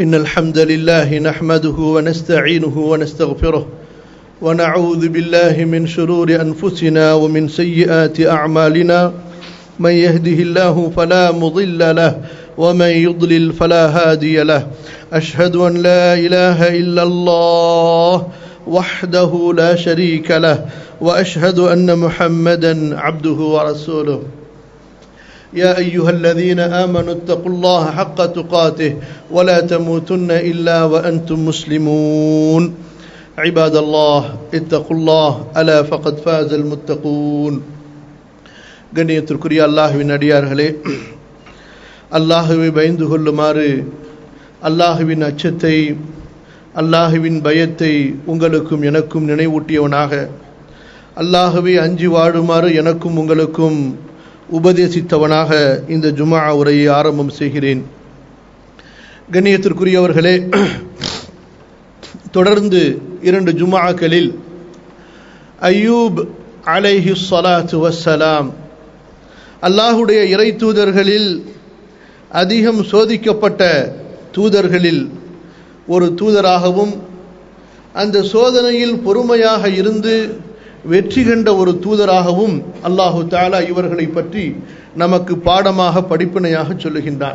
إن الحمد لله نحمده ونستعينه ونستغفره ونعوذ بالله من شرور أنفسنا ومن سيئات أعمالنا من يهده الله فلا مضل له ومن يضلل فلا هادي له أشهد أن لا إله إلا الله وحده لا شريك له وأشهد أن محمدا عبده ورسوله يا أيها الذين آمنوا اتقوا الله حق تقاته ولا تموتن إلا وأنتم مسلمون عباد الله اتقوا الله ألا فقد فاز المتقون கண்ணியத்திற்குரிய அல்லாஹ்வின் அடியார்களே, அல்லாஹ்வை பயந்து கொள்ளுமாறு அல்லாஹ்வின் அச்சத்தை அல்லாஹ்வின் பயத்தை உங்களுக்கும் எனக்கும் நினைவூட்டியவனாக அல்லாஹ்வை அஞ்சி வாழுமாறு எனக்கும் உங்களுக்கும் உபதேசித்தவனாக இந்த ஜும்ஆ உரையை ஆரம்பம் செய்கிறேன். கண்ணியத்திற்குரியவர்களே, தொடர்ந்து 2 ஜும்ஆக்களில் அய்யூப் அலைஹி ஸலாத்து வஸ்ஸலாம் அல்லாஹ்வுடைய இறை தூதர்களில் அதிகம் சோதிக்கப்பட்ட தூதர்களில் ஒரு தூதராகவும் அந்த சோதனையில் பொறுமையாக இருந்து வெற்றி கண்ட ஒரு தூதராகவும் அல்லாஹு தஆலா இவர்களை பற்றி நமக்கு பாடமாக படிப்பினையாக சொல்லுகின்றான்.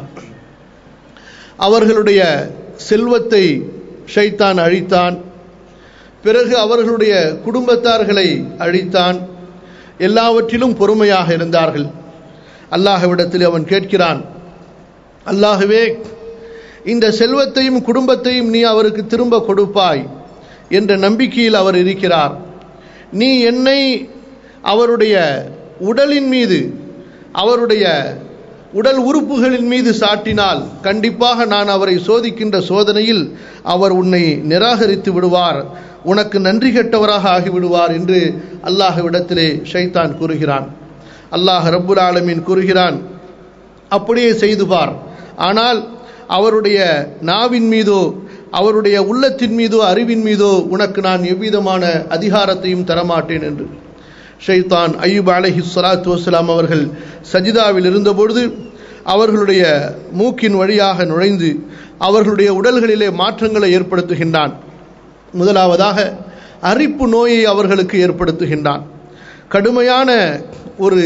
அவர்களுடைய செல்வத்தை ஷைத்தான் அழித்தான், பிறகு அவர்களுடைய குடும்பத்தார்களை அழித்தான், எல்லாவற்றிலும் பொறுமையாக இருந்தார்கள். அல்லாஹ்விடத்தில் அவன் கேட்கிறான், அல்லாஹ்வே, இந்த செல்வத்தையும் குடும்பத்தையும் நீ அவருக்கு திரும்ப கொடுப்பாய் என்ற நம்பிக்கையில் அவர் இருக்கிறார். நீ என்னை அவருடைய உடலின் மீது அவருடைய உடல் உறுப்புகளின் மீது சாட்டினால் கண்டிப்பாக நான் அவரை சோதிக்கின்ற சோதனையில் அவர் உன்னை நிராகரித்து விடுவார், உனக்கு நன்றி கெட்டவராக ஆகிவிடுவார் என்று அல்லாஹ்விடத்திலே ஷைத்தான் கூறுகிறான். அல்லாஹ் ரப்புல் ஆலமீன் கூறுகிறான், அப்படியே செய்து பார், ஆனால் அவருடைய நாவின் மீதோ அவருடைய உள்ளத்தின் மீதோ அறிவின் மீதோ உனக்கு நான் எவ்விதமான அதிகாரத்தையும் தரமாட்டேன் என்று. ஷைத்தான் அய்யூப் அலைஹி ஸலாத்து வஸ்ஸலாம் அவர்கள் சஜிதாவில் இருந்தபொழுது அவர்களுடைய மூக்கின் வழியாக நுழைந்து அவர்களுடைய உடல்களிலே மாற்றங்களை ஏற்படுத்துகின்றான். முதலாவதாக அரிப்பு நோயை அவர்களுக்கு ஏற்படுத்துகின்றான். கடுமையான ஒரு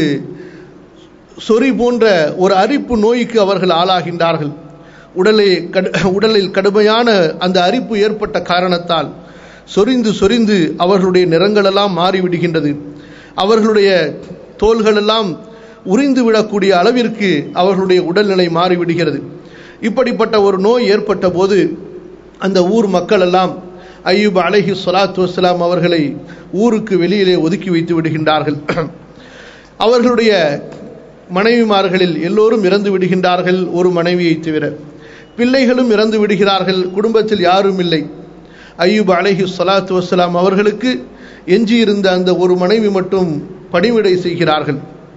சொறி போன்ற ஒரு அரிப்பு நோய்க்கு அவர்கள் ஆளாகின்றார்கள். உடலில் கடுமையான அந்த அரிப்பு ஏற்பட்ட காரணத்தால் சொரிந்து அவர்களுடைய நிறங்களெல்லாம் மாறிவிடுகின்றது. அவர்களுடைய தோள்களெல்லாம் உரிந்து விடக்கூடிய அளவிற்கு அவர்களுடைய உடல்நிலை மாறிவிடுகிறது. இப்படிப்பட்ட ஒரு நோய் ஏற்பட்ட போது அந்த ஊர் மக்கள் எல்லாம் அய்யூப் அலைஹி ஸலாத்து வஸ்ஸலாம் அவர்களை ஊருக்கு வெளியிலே ஒதுக்கி வைத்து விடுகின்றார்கள். அவர்களுடைய மனைவிமார்களில் எல்லோரும் இறந்து விடுகின்றார்கள், ஒரு மனைவியை தவிர. பிள்ளைகளும் இறந்து விடுகிறார்கள், குடும்பத்தில் யாரும் இல்லை. அய்யூப் அலைஹி ஸலாத்து வஸ்ஸலாம் அவர்களுக்கு எஞ்சியிருந்த அந்த ஒரு மனைவி மட்டும் பணிவிடை செய்கிறார்கள்.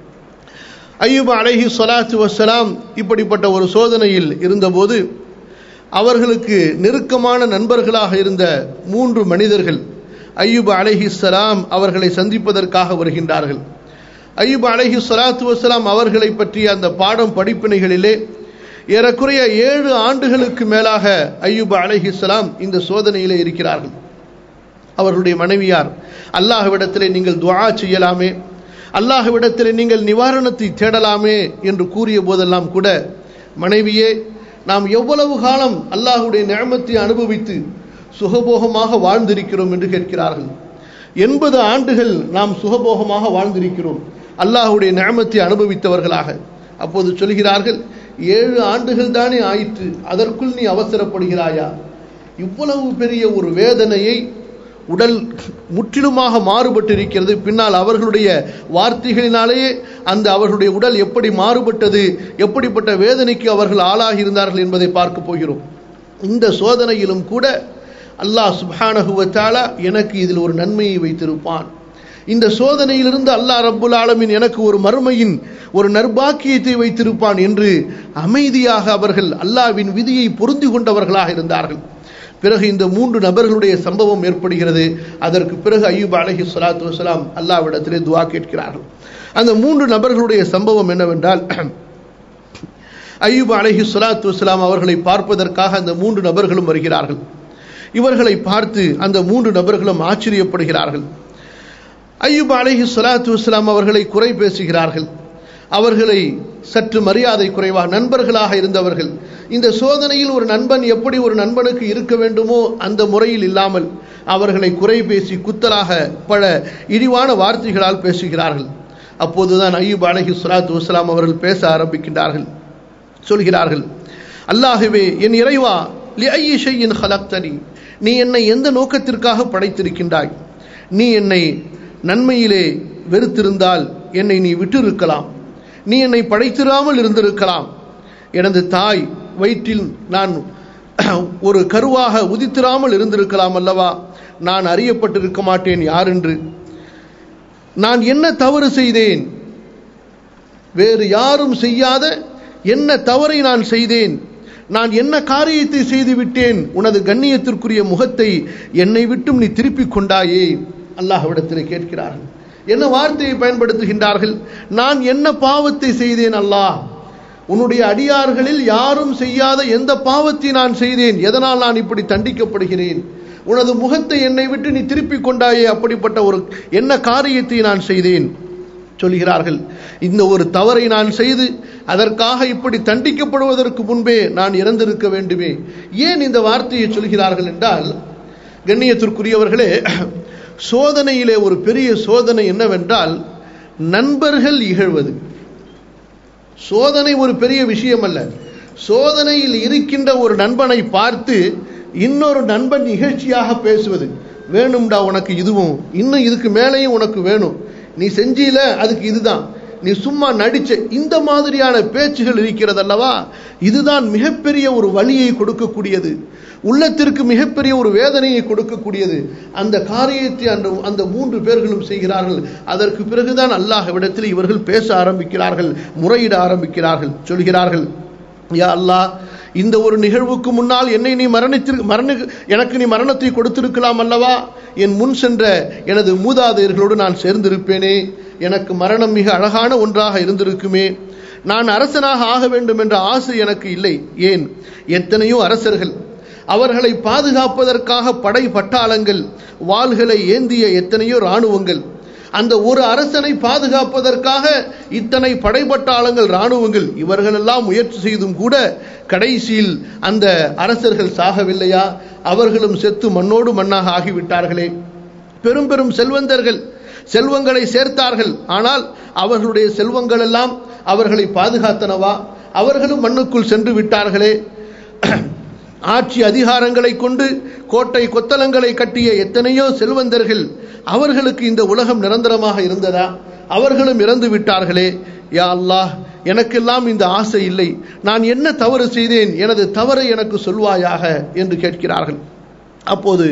அய்யூப் அலைஹி ஸலாத்து வஸ்ஸலாம் இப்படிப்பட்ட ஒரு சோதனையில் இருந்தபோது அவர்களுக்கு நெருக்கமான நண்பர்களாக இருந்த 3 மனிதர்கள் அய்யூப் அலைஹி ஸலாம் அவர்களை சந்திப்பதற்காக வருகின்றார்கள். அய்யூப் அலைஹி ஸலாத்து வஸ்ஸலாம் அவர்களை பற்றிய அந்த பாடம் படிப்பினைகளிலே ஏறக்குறைய 7 ஆண்டுகளுக்கு மேலாக அய்யூப் அலைஹிஸ்ஸலாம் இந்த சோதனையிலே இருக்கிறார்கள். அவர்களுடைய மனைவியார், அல்லாஹ்விடத்திலே நீங்கள் துஆ செய்யலாமே, அல்லாஹ்விடத்திலே நீங்கள் நிவாரணத்தை தேடலாமே என்று கூறிய போதெல்லாம் கூட, மனைவியே, நாம் எவ்வளவு காலம் அல்லாஹ்வுடைய நிஅமத்தை அனுபவித்து சுகபோகமாக வாழ்ந்திருக்கிறோம் என்று கேட்கிறார்கள். 80 ஆண்டுகள் நாம் சுகபோகமாக வாழ்ந்திருக்கிறோம் அல்லாஹ்வுடைய நிஅமத்தை அனுபவித்தவர்களாக. அப்போது சொல்கிறார்கள், 7 ஆண்டுகள் தானே ஆயிற்று, அதற்குள் நீ அவசரப்படுகிறாயா? இவ்வளவு பெரிய ஒரு வேதனையை, உடல் முற்றிலுமாக மாறுபட்டிருக்கிறது. பின்னால் அவர்களுடைய வார்த்தைகளினாலேயே அந்த அவர்களுடைய உடல் எப்படி மாறுபட்டது, எப்படிப்பட்ட வேதனைக்கு அவர்கள் ஆளாகி இருந்தார்கள் என்பதை பார்க்க போகிறோம். இந்த சோதனையிலும் கூட அல்லாஹ் சுப்ஹானஹு வ தஆலா எனக்கு இதில் ஒரு நன்மையை வைத்திருப்பான், இந்த சோதனையிலிருந்து அல்லாஹ் ரப்புல் ஆலமீன் எனக்கு ஒரு மறுமையின் ஒரு நற்பாக்கியத்தை வைத்திருப்பான் என்று அமைதியாக அவர்கள் அல்லாஹ்வின் விதியை பொருந்தி கொண்டவர்களாக இருந்தார்கள். பிறகு இந்த 3 நபர்களுடைய சம்பவம் ஏற்படுகிறது. அதற்கு பிறகு அய்யூப் அலைஹி ஸலாத்து வஸ்ஸலாம் அல்லாஹ்விடத்திலே துஆ கேட்கிறார்கள். அந்த 3 நபர்களுடைய சம்பவம் என்னவென்றால், அய்யூப் அலைஹிஸ்ஸலாத்து வஸ்ஸலாம் அவர்களை பார்ப்பதற்காக அந்த 3 நபர்களும் வருகிறார்கள். இவர்களை பார்த்து அந்த 3 நபர்களும் ஆச்சரியப்படுகிறார்கள். அய்யூப் அலைஹிஸ்ஸலாத்து வஸ்ஸலாம் அவர்களை குறை பேசுகிறார்கள். அவர்களை சற்று மரியாதை குறைவாக, நண்பர்களாக இருந்தவர்கள், இந்த சோதனையில் ஒரு நண்பன் எப்படி ஒரு நண்பனுக்கு இருக்க வேண்டுமோ அந்த முறையில் இல்லாமல் அவர்களை குறை பேசி குத்தலாக பல இழிவான வார்த்தைகளால் பேசுகிறார்கள். அப்போதுதான் அய்யூப் அலைஹிஸ்ஸலாத்து வஸ்ஸலாம் அவர்கள் பேச ஆரம்பிக்கின்றார்கள். சொல்கிறார்கள், அல்லாஹ்வே, என் இறைவா, லிஅய்யி ஷைஇன் ஹலக்தனி, நீ என்னை எந்த நோக்கத்திற்காக படைத்திருக்கின்றாய்? நீ என்னை நன்மையிலே வெறுத்திருந்தால் என்னை நீ விட்டிருக்கலாம், நீ என்னை படைத்திராமல் இருந்திருக்கலாம், எனது தாய் வயிற்றில் நான் ஒரு கருவாக உதித்திராமல் இருந்திருக்கலாம் அல்லவா, நான் அறியப்பட்டிருக்க மாட்டேன் யார் என்று. நான் என்ன தவறு செய்தேன்? வேறு யாரும் செய்யாத என்ன தவறை நான் செய்தேன்? நான் என்ன காரியத்தை செய்து விட்டேன்? உனது கண்ணியத்திற்குரிய முகத்தை என்னை விட்டும் நீ திருப்பிக் கொண்டாயே. அல்லாஹ்விடத்தில் கேட்கிறார்கள். என்ன வார்த்தையை பயன்படுத்துகின்றார்கள்? நான் என்ன பாவத்தை செய்தேன் அல்லாஹ்? உன்னுடைய அடியார்களில் யாரும் செய்யாத எந்த பாவத்தை நான் செய்தேன்? எதனால் நான் இப்படி தண்டிக்கப்படுகிறேன்? உனது முகத்தை என்னை விட்டு நீ திருப்பிக் கொண்டாயே, அப்படிப்பட்ட ஒரு என்ன காரியத்தை நான் செய்தேன்? சொல்கிறார்கள், இந்த ஒரு தவறை நான் செய்து அதற்காக இப்படி தண்டிக்கப்படுவதற்கு முன்பே நான் இறந்திருக்க வேண்டுமே. ஏன் இந்த வார்த்தையை சொல்கிறார்கள் என்றால், கண்ணியத்திற்குரியவர்களே, சோதனையிலே ஒரு பெரிய சோதனை என்னவென்றால் நண்பர்கள் இகழ்வது. சோதனை ஒரு பெரிய விஷயம் அல்ல. சோதனையில் இருக்கின்ற ஒரு நண்பனை பார்த்து இன்னொரு நண்பன் இகழ்ச்சியாக பேசுவது, வேணும்டா உனக்கு இதுவும், இன்னும் இதுக்கு மேலேயும் உனக்கு வேணும், நீ செஞ்சில அதுக்கு இதுதான், நீ சும்மா நடிச்ச, இந்த மாதிரியான பேச்சுகள் இருக்கிறது அல்லவா, இதுதான் மிகப்பெரிய ஒரு வலியை கொடுக்கக்கூடியது, உள்ளத்திற்கு மிகப்பெரிய ஒரு வேதனையை கொடுக்கக்கூடியது. அந்த காரியத்தை அந்த 3 பேர்களும் செய்கிறார்கள். அதற்கு பிறகுதான் அல்லாஹ்விடத்தில் இவர்கள் பேச ஆரம்பிக்கிறார்கள், முறையிட ஆரம்பிக்கிறார்கள். சொல்கிறார்கள், யா அல்லாஹ், இந்த ஒரு நிகழ்வுக்கு முன்னால் என்னை நீ எனக்கு நீ மரணத்தை கொடுத்திருக்கலாம் அல்லவா, என் முன் சென்ற எனது மூதாதையர்களோடு நான் சேர்ந்திருப்பேனே, எனக்கு மரணம் மிக அழகான ஒன்றாக இருந்திருக்குமே, நான் அரசனாக ஆக வேண்டும் என்ற ஆசை எனக்கு இல்லை. ஏன், எத்தனையோ அரசர்கள், அவர்களை பாதுகாப்பதற்காக படை பட்டாளங்கள், வாள்களை ஏந்திய எத்தனையோ இராணுவங்கள், அந்த ஒரு அரசனை பாதுகாப்பதற்காக இத்தனை படைப்பட்டாளங்கள், இராணுவங்கள், இவர்களெல்லாம் முயற்சி செய்தும் கூட கடைசியில் அந்த அரசர்கள் சாகவில்லையா? அவர்களும் செத்து மண்ணோடு மண்ணாக ஆகிவிட்டார்களே. பெரும் பெரும் செல்வந்தர்கள் செல்வங்களை சேர்த்தார்கள், ஆனால் அவர்களுடைய செல்வங்கள் எல்லாம் அவர்களை பாதுகாத்தனவா? அவர்களும் மண்ணுக்குள் சென்று விட்டார்களே. ஆட்சி அதிகாரங்களை கொண்டு கோட்டை கொத்தளங்களை கட்டிய எத்தனையோ செல்வந்தர்கள், அவர்களுக்கு இந்த உலகம் நிரந்தரமாக இருந்ததா? அவர்களும் இறந்து விட்டார்களே. யா அல்லாஹ், எனக்கெல்லாம் இந்த ஆசை இல்லை, நான் என்ன தவறு செய்தேன்? எனது தவறை எனக்கு சொல்வாயாக என்று கேட்கிறார்கள். அப்போது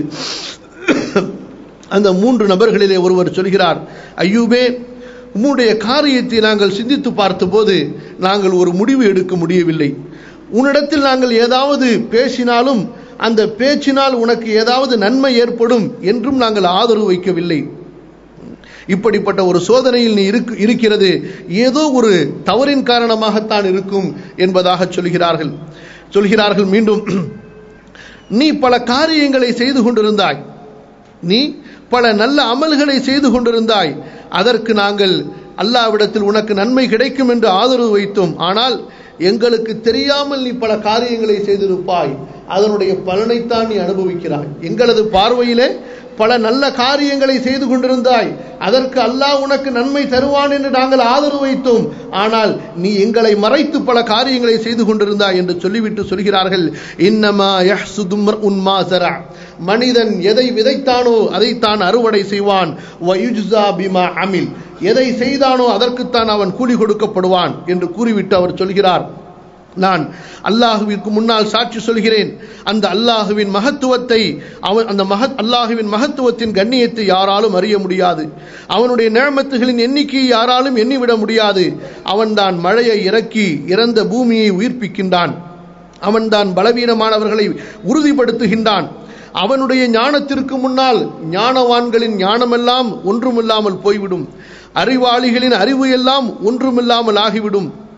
அந்த 3 நபர்களிலே ஒருவர் சொல்கிறார், ஐயூபே, உம்முடைய காரியத்தை நாங்கள் சிந்தித்து பார்த்தபோது நாங்கள் ஒரு முடிவு எடுக்க முடியவில்லை. உன்னிடத்தில் நாங்கள் ஏதாவது பேசினாலும் அந்த பேச்சினால் உனக்கு ஏதாவது நன்மை ஏற்படும் என்றும் நாங்கள் ஆதரவு வைக்கவில்லை. இப்படிப்பட்ட ஒரு சோதனையில் நீ இருக்கிறது, ஏதோ ஒரு தவறின் காரணமாகத்தான் இருக்கும் என்பதாக சொல்கிறார்கள். மீண்டும், நீ பல காரியங்களை செய்து கொண்டிருந்தாய், நீ பல நல்ல அமல்களை செய்து கொண்டிருந்தாய், அதற்கு நாங்கள் அல்லாஹ்விடத்தில் உனக்கு நன்மை கிடைக்கும் என்று ஆதரவு வைத்தோம். ஆனால் எங்களுக்கு தெரியாமல் நீ பல காரியங்களை செய்திருப்பாய், அதனுடைய பலனைத்தான் நீ அனுபவிக்கிறாய். எங்களது பார்வையிலே பல நல்ல காரியங்களை செய்து கொண்டிருந்தாய், அதற்கு அல்லாஹ் உனக்கு நன்மை தருவான் என்று நாங்கள் ஆதரவு வைத்தோம். ஆனால் நீ எங்களை மறைத்து பல காரியங்களை செய்து கொண்டிருந்தாய் என்று சொல்லிவிட்டு சொல்கிறார்கள், இன்னமா யஹ்சுது மர்உன் மா ஸரஅ, மனிதன் எதை விதைத்தானோ அதைத்தான் அறுவடை செய்வான். வயுஜ்ஸா பிமா அமில், எதை செய்தானோ அதற்குத்தான் அவன் கூலி கொடுக்கப்படுவான் என்று கூறிவிட்டு அவர் சொல்கிறார், நான் அல்லாஹுவிற்கு முன்னால் சாட்சி சொல்கிறேன், அந்த அல்லாஹுவின் மகத்துவத்தை, அல்லாஹுவின் மகத்துவத்தின் கண்ணியத்தை யாராலும் அறிய முடியாது, அவனுடைய நிஅமத்துகளின் எண்ணிக்கையை யாராலும் எண்ணிவிட முடியாது. அவன்தான் மழையை இறக்கி இறந்த பூமியை உயிர்ப்பிக்கின்றான், அவன்தான் பலவீனமானவர்களை உறுதிப்படுத்துகின்றான். அவனுடைய ஞானத்திற்கு முன்னால் ஞானவான்களின் ஞானமெல்லாம் ஒன்றுமில்லாமல் போய்விடும், அறிவாளிகளின் அறிவு எல்லாம் ஒன்றுமில்லாமல் ஆகிவிடும்.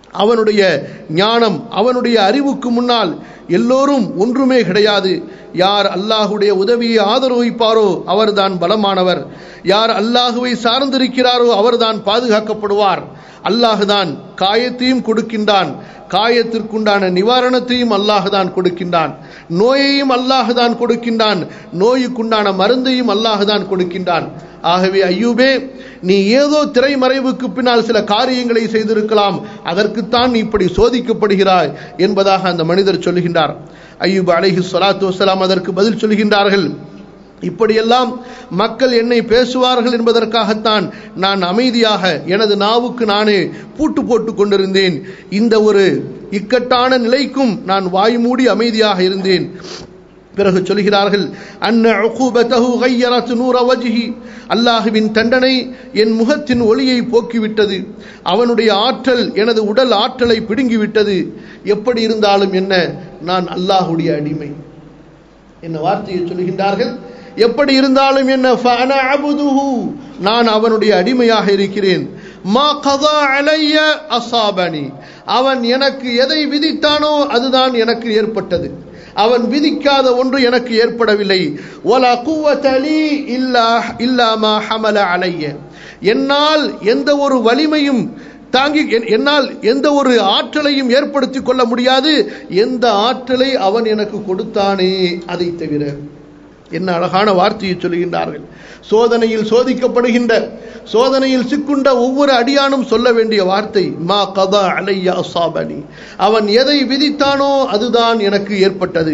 அவனுடைய ஞானம், அவனுடைய அறிவுக்கு முன்னால் எல்லோரும் ஒன்றுமே கிடையாது. யார் அல்லாஹுடைய உதவியை ஆதரவிப்பாரோ அவர்தான் பலமானவர். யார் அல்லாஹுவை சார்ந்திருக்கிறாரோ அவர்தான் பாதுகாக்கப்படுவார். அல்லாஹுதான் காயத்தையும் கொடுக்கின்றான், காயத்திற்குண்டான நிவாரணத்தையும் அல்லாஹுதான் கொடுக்கின்றான். நோயையும் அல்லாஹுதான் கொடுக்கின்றான், நோய்க்குண்டான மருந்தையும் அல்லாஹுதான் கொடுக்கின்றான். ஆகவே ஐயூபே, நீ ஏதோ திரைமறைவுக்கு பின்னால் சில காரியங்களை செய்திருக்கலாம், அதற்குத்தான் நீ இப்படி சோதிக்கப்படுகிறாய் என்பதாக அந்த மனிதர் சொல்கின்றார். அய்யூப் அலைஹி ஸலாத்து வஸலாம் அதற்கு பதில் சொல்கின்றார்கள், இப்படியெல்லாம் மக்கள் என்னை பேசுவார்கள் என்பதற்காகத்தான் நான் அமைதியாக எனது நாவுக்கு நானே பூட்டு போட்டு கொண்டிருந்தேன். இந்த ஒரு இக்கட்டான நிலைக்கும் நான் வாய் மூடி அமைதியாக இருந்தேன். பிறகு சொல்கிறார்கள், அன்ன உகூபதஹு கய்யரத் நூர வஜ்ஹி, அல்லாஹ்வின் தண்டனை என் முகத்தின் ஒளியை போக்கிவிட்டது, அவனுடைய ஆற்றல் எனது உடல் ஆற்றலை பிடுங்கிவிட்டது. எப்படி இருந்தாலும் என்ன, நான் அல்லாஹ்வுடைய அடிமை. என்ன வார்த்தையை சொல்கின்றார்கள், எப்படி இருந்தாலும் என்ன, ஃபஅனா அபுதுஹு, நான் அவனுடைய அடிமையாக இருக்கிறேன். மா கதா அலைய அஸாபனி, அவன் எனக்கு எதை விதித்தானோ அதுதான் எனக்கு ஏற்பட்டது, அவன் விதிக்காத ஒன்று எனக்கு ஏற்படவில்லை. வலா குவத லீ இல்லா மா ஹமல அலைய, என்னால் எந்த ஒரு வலிமையும் தாங்கி, என்னால் எந்த ஒரு ஆற்றலையும் ஏற்படுத்திக் கொள்ள முடியாது, எந்த ஆற்றலை அவன் எனக்கு கொடுத்தானே அதை தவிர. என்ன அழகான வார்த்தையை சொல்கின்றார்கள். சோதனையில் சோதிக்கப்படுகின்ற, சோதனையில் சிக்குண்ட ஒவ்வொரு அடியானும் சொல்ல வேண்டிய வார்த்தை, மா கதா அலைய அஸாபனி, அவன் எதை விதித்தானோ அதுதான் எனக்கு ஏற்பட்டது.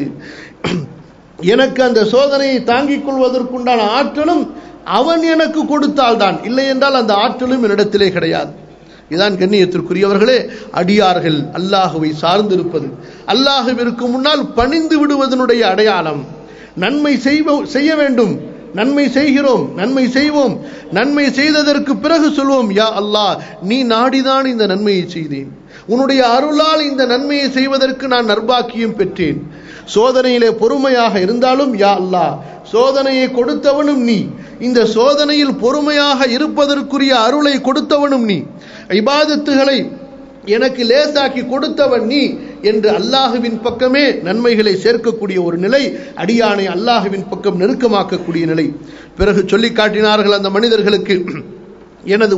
எனக்கு அந்த சோதனையை தாங்கிக் கொள்வதற்குண்டான ஆற்றலும் அவன் எனக்கு கொடுத்தால்தான், இல்லை என்றால் அந்த ஆற்றலும் என்னிடத்திலே கிடையாது. இதான் கண்ணியத்திற்குரியவர்களே அடியார்கள் அல்லாஹுவை சார்ந்திருப்பது, அல்லாஹுவிற்கு முன்னால் பணிந்து விடுவதனுடைய அடையாளம். நன்மை செய்ய வேண்டும், நன்மை செய்கிறோம், நன்மை செய்வோம், நன்மை செய்ததற்கு பிறகு சொல்வோம், யா அல்லாஹ், நீ நாடிதான் இந்த நன்மையை செய்தேன், உன்னுடைய அருளால் இந்த நன்மையை செய்வதற்கு நான் நற்பாக்கியம் பெற்றேன். சோதனையிலே பொறுமையாக இருந்தாலும், யா அல்லாஹ், சோதனையை கொடுத்தவனும் நீ, இந்த சோதனையில் பொறுமையாக இருப்பதற்குரிய அருளை கொடுத்தவனும் நீ, இபாதத்துகளை எனக்கு லேசாக்கி கொடுத்தவன் நீ என்று அல்லாஹுவின் பக்கமே நன்மைகளை சேர்க்கக்கூடிய ஒரு நிலை, அடியானை அல்லாஹுவின் பக்கம் நெருக்கமாக்கக்கூடிய நிலை. பிறகு சொல்லி காட்டினார்கள் அந்த மனிதர்களுக்கு, எனது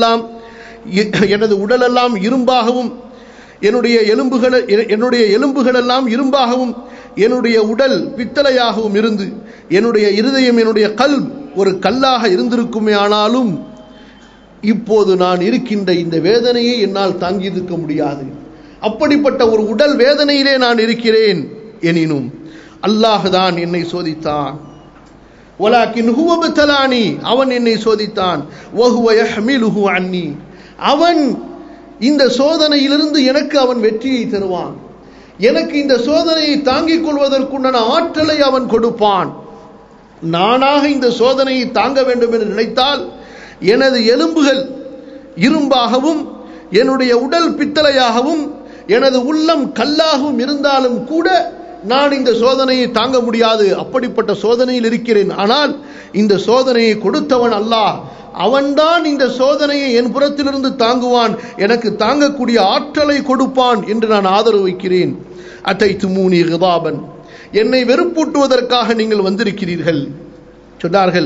உடலெல்லாம் இரும்பாகவும், என்னுடைய எலும்புகளெல்லாம் இரும்பாகவும், என்னுடைய உடல் பித்தளையாகவும் இருந்து, என்னுடைய இருதயம், என்னுடைய கல்ப் ஒரு கல்லாக இருந்திருக்குமே, ஆனாலும் இப்போது நான் இருக்கின்ற இந்த வேதனையை என்னால் தாங்கி இருக்க முடியாது. அப்படிப்பட்ட ஒரு உடல் வேதனையிலே நான் இருக்கிறேன். எனினும் அல்லாஹ்தான் என்னை சோதித்தான். வலாக்கின் ஹுவ பதலானி, அவன் என்னை சோதித்தான். வஹுவ யஹ்மிலுஹு அன்னி, அவன் இந்த சோதனையிலிருந்து எனக்கு அவன் வெற்றியை தருவான். எனக்கு இந்த சோதனையை தாங்கிக் கொள்வதற்குண்டான ஆற்றலை அவன் கொடுப்பான். நானாக இந்த சோதனையை தாங்க வேண்டும் என்று நினைத்தால் எனது எலும்புகள் இரும்பாகவும், என்னுடைய உடல் பித்தளையாகவும், எனது உள்ளம் கல்லாகவும் இருந்தாலும் கூட நான் இந்த சோதனையை தாங்க முடியாது. அப்படிப்பட்ட சோதனையில் இருக்கிறேன். ஆனால் இந்த சோதனையை கொடுத்தவன் அல்லாஹ், அவன்தான் இந்த சோதனையை என் புறத்திலிருந்து தாங்குவான், எனக்கு தாங்கக்கூடிய ஆற்றலை கொடுப்பான் என்று நான் ஆதரவு வைக்கிறேன். அதைத்துமூனி கிதாபன், என்னை வெறுப்பூட்டுவதற்காக நீங்கள் வந்திருக்கிறீர்கள் சொன்னார்கள்.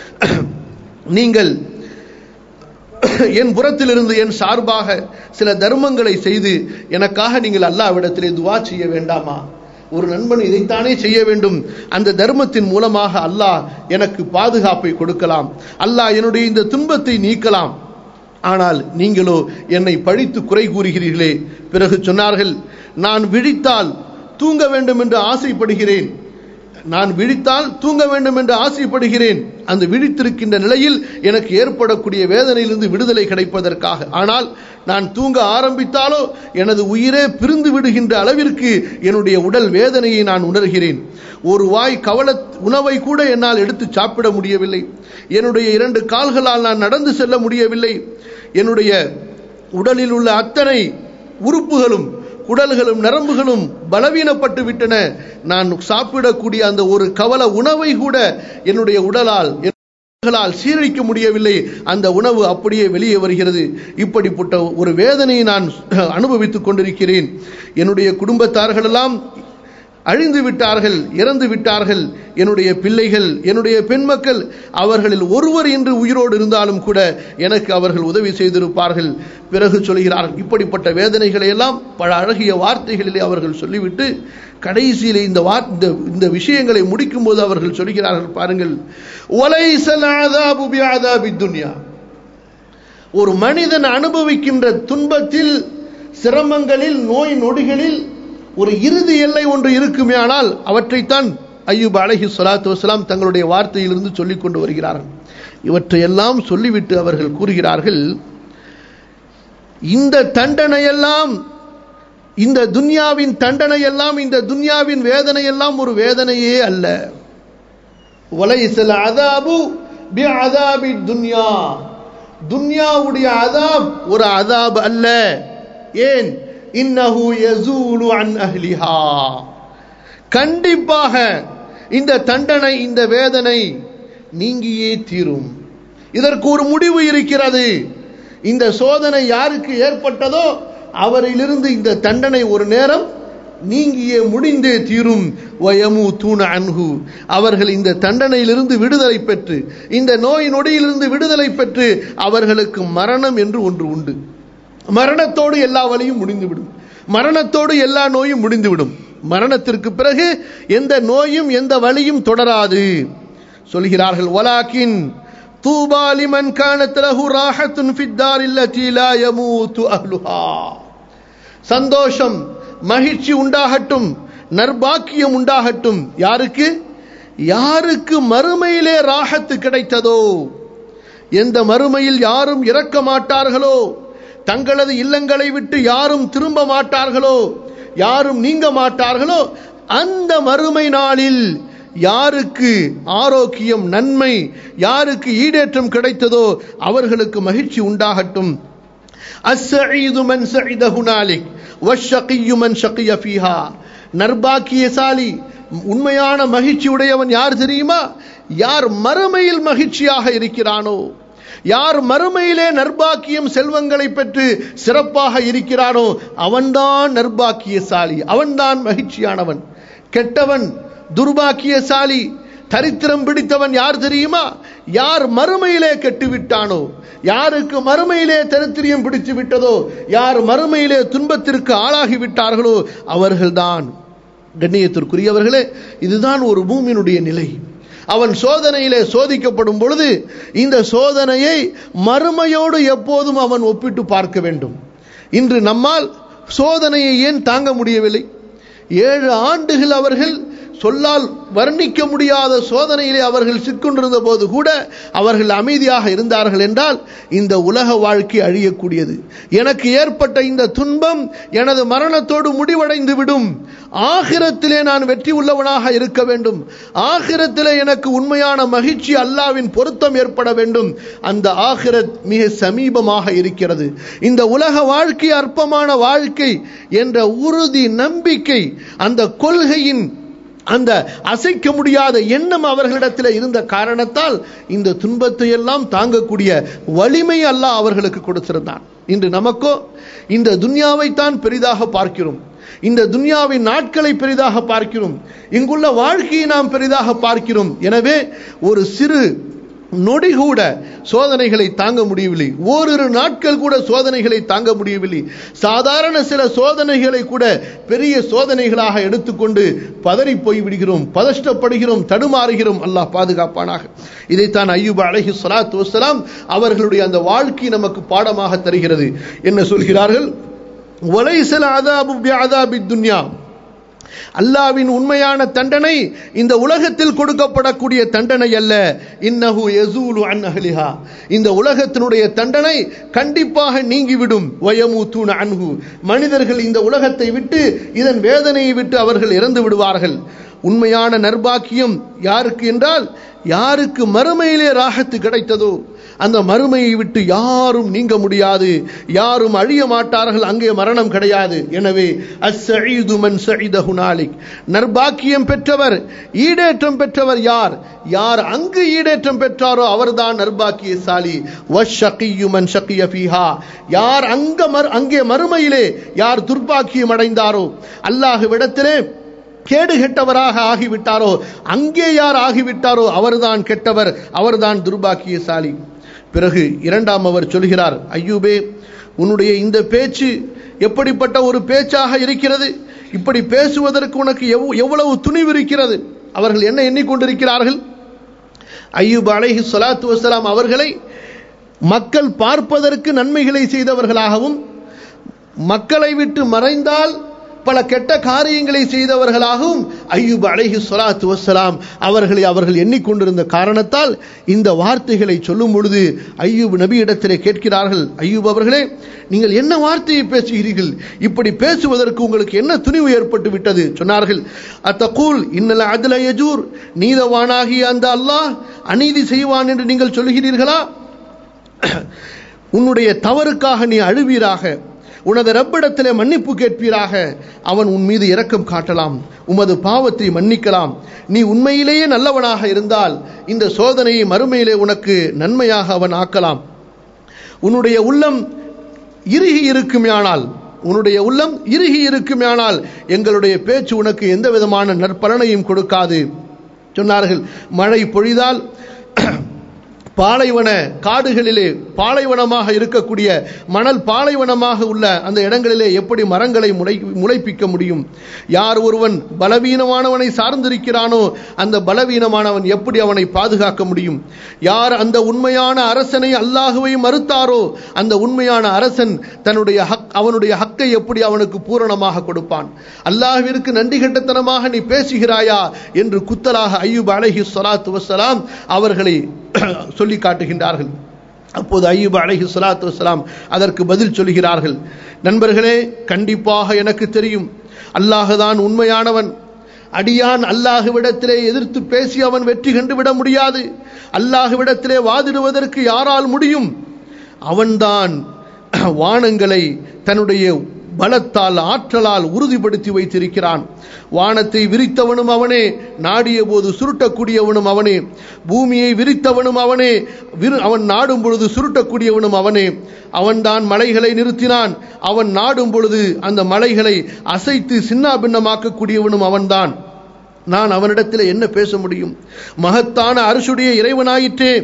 நீங்கள் என் புறத்திலிருந்து என் சார்பாக சில தர்மங்களை செய்து எனக்காக நீங்கள் அல்லாஹ்விடத்திலே துஆ செய்ய வேண்டாமா? ஒரு நண்பன் இதைத்தானே செய்ய வேண்டும். அந்த தர்மத்தின் மூலமாக அல்லாஹ் எனக்கு பாதுகாப்பை கொடுக்கலாம், அல்லாஹ் என்னுடைய இந்த துன்பத்தை நீக்கலாம். ஆனால் நீங்களோ என்னை பழித்து குறை கூறுகிறீர்களே. பிறகு சொன்னார்கள், நான் விழித்தால் தூங்க வேண்டும் என்று ஆசைப்படுகிறேன், நான் விழித்தால் தூங்க வேண்டும் என்று ஆசைப்படுகிறேன். அந்த விழித்திருக்கின்ற நிலையில் எனக்கு ஏற்படக்கூடிய வேதனையிலிருந்து விடுதலை கிடைப்பதற்காக. ஆனால் நான் தூங்க ஆரம்பித்தாலோ எனது உயிரே பிரிந்து விடுகின்ற அளவிற்கு என்னுடைய உடல் வேதனையை நான் உணர்கிறேன். ஒரு வாய் கவல உணவை கூட என்னால் எடுத்து சாப்பிட முடியவில்லை. என்னுடைய 2 கால்களால் நான் நடந்து செல்ல முடியவில்லை. என்னுடைய உடலில் உள்ள அத்தனை உறுப்புகளும், குடல்களும், நரம்புகளும் பலவீனப்பட்டு விட்டன. நான் சாப்பிடக்கூடிய அந்த ஒரு கவல உணவை கூட என்னுடைய உடலால் சீரழிக்க முடியவில்லை, அந்த உணவு அப்படியே வெளியே வருகிறது. இப்படிப்பட்ட ஒரு வேதனையை நான் அனுபவித்துக் கொண்டிருக்கிறேன். என்னுடைய குடும்பத்தார்கள் எல்லாம் அழிந்து விட்டார்கள், இறந்து விட்டார்கள். என்னுடைய பிள்ளைகள், என்னுடைய பெண் மக்கள், அவர்களில் ஒருவர் என்று உயிரோடு இருந்தாலும் கூட எனக்கு அவர்கள் உதவி செய்திருப்பார்கள். பிறகு சொல்கிறார்கள், இப்படிப்பட்ட வேதனைகளை எல்லாம் பல அழகிய வார்த்தைகளிலே அவர்கள் சொல்லிவிட்டு கடைசியிலே இந்த விஷயங்களை முடிக்கும் போது அவர்கள் சொல்கிறார்கள், பாருங்கள், வலைஸல் அஸாபு பிஅஸாபித் துன்யா. ஒரு மனிதன் அனுபவிக்கின்ற துன்பத்தில், சிரமங்களில், நோய் நொடிகளில் ஒரு இறுதி எல்லை ஒன்று இருக்குமே, ஆனால் அவற்றைத்தான் அய்யூப் அலைஹிஸ்ஸலாத்து வஸ்ஸலாம் தங்களுடைய வார்த்தையிலிருந்து சொல்லிக் கொண்டு வருகிறார்கள். இவற்றையெல்லாம் சொல்லிவிட்டு அவர்கள் கூறுகிறார்கள், இந்த தண்டனையெல்லாம், இந்த துன்யாவின் தண்டனையெல்லாம், இந்த துன்யாவின் வேதனையெல்லாம் ஒரு வேதனையே அல்ல. வலைஸல் அஸாபு பிஅஸாபித் துன்யா. துன்யாவுடைய அஸாப் ஒரு அஸாப் அல்ல. ஏன்? இன்னஹு யஸூலு அன் அஹ்லிஹா. கண்டிப்பாக இந்த தண்டனை, இந்த வேதனை நீங்கியே தீரும். இதற்கு ஒரு முடிவு இருக்கிறது. இந்த சோதனை யாருக்கு ஏற்பட்டதோ அவரிலிருந்து இந்த தண்டனை ஒரு நேரம் நீங்கியே முடிந்தே தீரும். வயமூதூன அன்ஹு. அவர்கள் இந்த தண்டனையிலிருந்து விடுதலை பெற்று, இந்த நோய் நொடியிலிருந்து விடுதலை பெற்று, அவர்களுக்கு மரணம் என்று ஒன்று உண்டு. மரணத்தோடு எல்லா வலியும் முடிந்துவிடும், மரணத்தோடு எல்லா நோயும் முடிந்துவிடும். மரணத்திற்கு பிறகு எந்த நோயும் எந்த வலியும் தொடராது. சொல்கிறார்கள், வலாக்கின் தூபா லிமன் கானத் லஹு ராஹத்துன் ஃபித் தாரில் லதி லா யமூது அஹ்லுஹா. சந்தோஷம், மகிழ்ச்சி உண்டாகட்டும், நற்பாக்கியம் உண்டாகட்டும். யாருக்கு? யாருக்கு மறுமையிலே ராஹத்து கிடைத்ததோ, எந்த மறுமையில் யாரும் இறக்க மாட்டார்களோ, தங்களது இல்லங்களை விட்டு யாரும் திரும்ப மாட்டார்களோ, யாரும் நீங்க மாட்டார்களோ, அந்த மறுமை நாளில் யாருக்கு ஆரோக்கியம், நன்மை, யாருக்கு ஈடேற்றம் கிடைத்ததோ அவர்களுக்கு மகிழ்ச்சி உண்டாகட்டும். அஸ்ஸஈது மன் ஸஈத ஹுனாலிக் வஷ்ஷகிய்யு மன் ஷகிய ஃபீஹா. நற்பாக்கியசாலி, உண்மையான மகிழ்ச்சி உடையவன் யார் தெரியுமா? யார் மறுமையில் மகிழ்ச்சியாக இருக்கிறானோ, யார் மறுமையிலே நற்பாக்கியம், செல்வங்களை பெற்று சிறப்பாக இருக்கிறானோ அவன்தான் நற்பாக்கியசாலி, அவன்தான் மகிழ்ச்சியானவன். கெட்டவன், துர்பாக்கியசாலி, தரித்திரம் பிடித்தவன் யார் தெரியுமா? யார் மறுமையிலே கெட்டுவிட்டானோ, யாருக்கு மறுமையிலே தரித்திரியம் பிடித்து விட்டதோ, யார் மறுமையிலே துன்பத்திற்கு ஆளாகி விட்டார்களோ அவர்கள்தான். கண்ணியத்திற்குரியவர்களே, இதுதான் ஒரு மூமினுடைய நிலை. அவன் சோதனையிலே சோதிக்கப்படும் பொழுது இந்த சோதனையை மறுமையோடு எப்போதும் அவன் ஒப்பிட்டு பார்க்க வேண்டும். இன்று நம்மால் சோதனையை ஏன் தாங்க முடியவில்லை? 7 ஆண்டுகள் அவர்கள் சொல்லால் வர்ணிக்க முடியாத சோதனையிலே அவர்கள் சிக்கொண்டிருந்த போது கூட அவர்கள் அமைதியாக இருந்தார்கள் என்றால் இந்த உலக வாழ்க்கை அழியக்கூடியது. எனக்கு ஏற்பட்ட இந்த துன்பம் எனது மரணத்தோடு முடிவடைந்து விடும், ஆகிரத்திலே நான் வெற்றி உள்ளவனாக இருக்க வேண்டும், ஆகிரத்திலே எனக்கு உண்மையான மகிழ்ச்சி, அல்லாஹ்வின் பொருத்தம் ஏற்பட வேண்டும், அந்த ஆகிரத் மிக சமீபமாக இருக்கிறது, இந்த உலக வாழ்க்கை அற்பமான வாழ்க்கை என்ற உறுதி நம்பிக்கை, அந்த கொள்கையின் அந்த அசைக்க முடியாத எண்ணம் அவர்களிடத்தில் இருந்த காரணத்தால் இந்த துன்பத்தை எல்லாம் தாங்கக்கூடிய வலிமை அல்லாஹ் அவர்களுக்கு கொடுத்திருந்தான். இன்று நமக்கோ இந்த துன்யாவை தான் பெரிதாக பார்க்கிறோம், இந்த துன்யாவின் நாட்களை பெரிதாக பார்க்கிறோம், இங்குள்ள வாழ்க்கையை நாம் பெரிதாக பார்க்கிறோம். எனவே ஒரு சிறு நொடி கூட சோதனைகளை தாங்க முடியவில்லை, ஓரிரு நாட்கள் கூட சோதனைகளை தாங்க முடியவில்லை. சாதாரண சில சோதனைகளை கூட பெரிய சோதனைகளாக எடுத்துக்கொண்டு பதறி போய் விடுகிறோம், பதஷ்டப்படுகிறோம், தடுமாறுகிறோம். அல்லாஹ் பாதுகாப்பானாக. இதைத்தான் அய்யூப் அலைஹிஸ்ஸலாத்து வஸ்ஸலாம் அவர்களுடைய அந்த வாழ்க்கை நமக்கு பாடமாக தருகிறது. என்ன சொல்கிறார்கள்? வலைஸல் அஸாபு பிஅஸாபித் துன்யா. அல்லாஹ்வின் உண்மையான தண்டனை இந்த உலகத்தில் கொடுக்கப்படக்கூடிய தண்டனை அல்ல. இன்னஹு யஸூலு அன் அஹ்லிஹா. இந்த உலகத்தினுடைய தண்டனை கண்டிப்பாக நீங்கிவிடும். வயமூதூன அன்ஹு. மனிதர்கள் இந்த உலகத்தை விட்டு, இதன் வேதனையை விட்டு அவர்கள் இறந்து விடுவார்கள். உண்மையான நற்பாக்கியம் யாருக்கு என்றால், யாருக்கு மறுமையிலே ராஹத்து கிடைத்ததோ அந்த மறுமையை விட்டு யாரும் நீங்க முடியாது, யாரும் அழிய மாட்டார்கள், அங்கே மரணம் கிடையாது. எனவே அஸ்ஸஈது மன் ஸஈத ஹுனாலிக், நற்பாக்கியம் பெற்றவர், ஈடேற்றம் பெற்றவர் யார்? யார் அங்கு ஈடேற்றம் பெற்றாரோ அவர்தான் நற்பாக்கியசாலி. வஷ்ஷகியு மன் ஷகிய ஃபீஹா, யார் அங்கே மறுமையிலே யார் துர்பாக்கியம் அடைந்தாரோ, அல்லாஹ்விடத்திலே கேடு கெட்டவராக ஆகிவிட்டாரோ, அங்கே யார் ஆகிவிட்டாரோ அவர்தான் கெட்டவர், அவர்தான் துர்பாக்கியசாலி. பிறகு இரண்டாம் அவர் சொல்கிறார், ஐயூபே, உன்னுடைய இந்த பேச்சு எப்படிப்பட்ட ஒரு பேச்சாக இருக்கிறது? இப்படி பேசுவதற்கு உனக்கு எவ்வளவு துணிவு இருக்கிறது? அவர்கள் என்ன எண்ணிக்கொண்டிருக்கிறார்கள்? அய்யூப் அலைஹி ஸலாத்து வஸ்ஸலாம் அவர்களை மக்கள் பார்ப்பதற்கு நன்மைகளை செய்தவர்களாகவும், மக்களை விட்டு மறைந்தால் பல கெட்ட காரியங்களை செய்தவர்களாகவும் அய்யூப் அலைஹி ஸலாத்து வஸ்ஸலாம் அவர்கள் எண்ணிக்கொண்டிருந்த காரணத்தால் இந்த வார்த்தைகளை சொல்லும் பொழுது அய்யூப் நபியிடத்திலே கேட்கிறார்கள், அய்யூப் அவர்களே, நீங்கள் என்ன வார்த்தையை பேசுகிறீர்கள்? இப்படி பேசுவதற்கு உங்களுக்கு என்ன துணிவு ஏற்பட்டு விட்டது? சொன்னார்கள், அத்தகூல் இன்னல் அத்ல யஜூர், நீதவானாகிய அந்த அல்லாஹ் அநீதி செய்வான் என்று நீங்கள் சொல்கிறீர்களா? உன்னுடைய தவறுக்காக நீ அழுவீராக, உனது ரப்பிடத்திலே மன்னிப்பு கேட்பீராக, அவன் உன் மீது இரக்கம் காட்டலாம், உமது பாவத்தை மன்னிக்கலாம். நீ உண்மையிலேயே நல்லவனாக இருந்தால் இந்த சோதனையை மறுமையிலே உனக்கு நன்மையாக அவன் ஆக்கலாம். உன்னுடைய உள்ளம் இறுகி இருக்குமானால் எங்களுடைய பேச்சு உனக்கு எந்த விதமான நற்பலனையும் கொடுக்காது சொன்னார்கள். மழை பொழிதால் பாலைவன காடுகளிலே, பாலைவனமாக இருக்கக்கூடிய மணல் பாலைவனமாக உள்ள அந்த இடங்களிலே எப்படி மரங்களை முளைப்பிக்க முடியும்? யார் ஒருவன் பலவீனமானவனை சார்ந்திருக்கிறானோ அந்த பலவீனமானவன் எப்படி அவனை பாதுகாக்க முடியும்? யார் அந்த உண்மையான அரசனை, அல்லாஹுவை மறுத்தாரோ அந்த உண்மையான அரசன் அவனுடைய ஹக்கை எப்படி அவனுக்கு பூரணமாக கொடுப்பான்? அல்லாஹ்விற்கு நன்றி கெட்டத்தனமாக நீ பேசுகிறாயா என்று குத்தலாக அய்யூப் அலைஹி ஸலாத்து வஸ்ஸலாம் அவர்களை சொல்லி காட்டுகின்றார்கள். அப்போது அய்யூப் அலைஹி ஸலாத்து வஸ்ஸலாம் அதற்கு பதில் சொல்கிறார்கள், நண்பர்களே, கண்டிப்பாக எனக்கு தெரியும் அல்லாஹ்தான் உண்மையானவன். அடியான் அல்லாஹ்விடத்திலே எதிர்த்து பேசி அவன் வெற்றி கண்டுவிட முடியாது. அல்லாஹ்விடத்திலே வாதிடுவதற்கு யாரால் முடியும்? அவன்தான் வானங்களை தன்னுடைய பலத்தால், ஆற்றலால் உறுதிப்படுத்தி வைத்திருக்கிறான். வானத்தை விரித்தவனும் அவனே, நாடிய போது சுருட்டக்கூடியவனும் அவனே. பூமியை விரித்தவனும் அவனே, அவன் நாடும் பொழுது சுருட்டக்கூடியவனும் அவனே. அவன்தான் மலைகளை நிறுத்தினான், அவன் நாடும் பொழுது அந்த மலைகளை அசைத்து சின்னா பின்னமாக்கக்கூடியவனும் அவன்தான். நான் அவனிடத்தில் என்ன பேச முடியும்? மகத்தான அர்ஷுடைய இறைவனாயிற்றே,